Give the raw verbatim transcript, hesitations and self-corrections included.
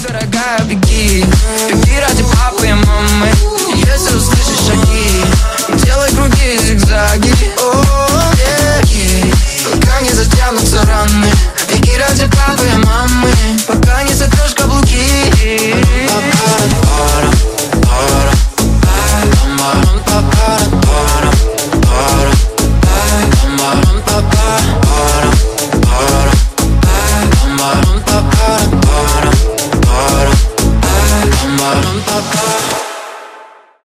дорогая, беги. Беги ради папы и мамы. Если услышишь шаги, делай круги и зигзаги. О,